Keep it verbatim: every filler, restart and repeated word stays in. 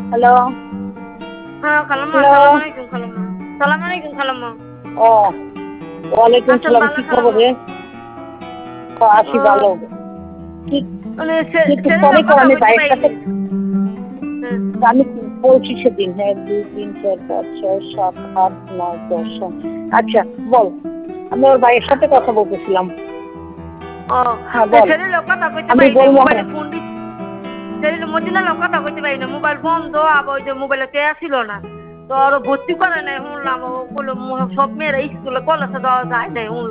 hello হ্যাঁ খালাম্মা hello আসসালামু আলাইকুম খালাম্মা সালাম আলাইকুম খালাম্মা ও ওয়ালাইকুম আছেন সালাম ভালো কি খবর খালাম্মা রে ও ও আছি ভালো কি মানে কিন্তু সেদিন পরে কথা আমি কইতে ভাইয়ের সাথে পারিনি হ্যাঁ আমি বলছি সেদিন এক দুই তিন চার পাঁচ ছয় সাত আট নয় দশ আচ্ছা বল আমি ওর ভাইয়ের সাথে কথা বলতেছিলাম ও হ্যাঁ বল সেদিন কথা কইতে আমি পারিনি বলবো মোবাইলে হ্যাঁ ফোন দিচ্ছি সেদিন মদিনা লোক কথা কইতে পারিনি মোবাইল বন্ধ আবার ওই যে মোবাইলে কে ছিল না তো আর ভর্তি করে নাই শুনলাম ও বললো সব মেয়েরা স্কুলে কলেজে দেওয়া যায় নাই শুনলাম